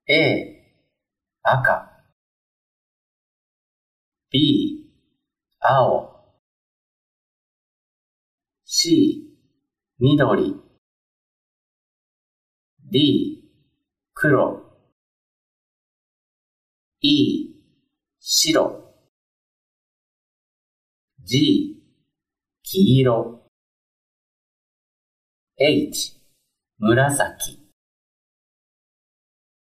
A、赤。B、青。C、緑。D、黒。E、白。G、黄色。H、紫。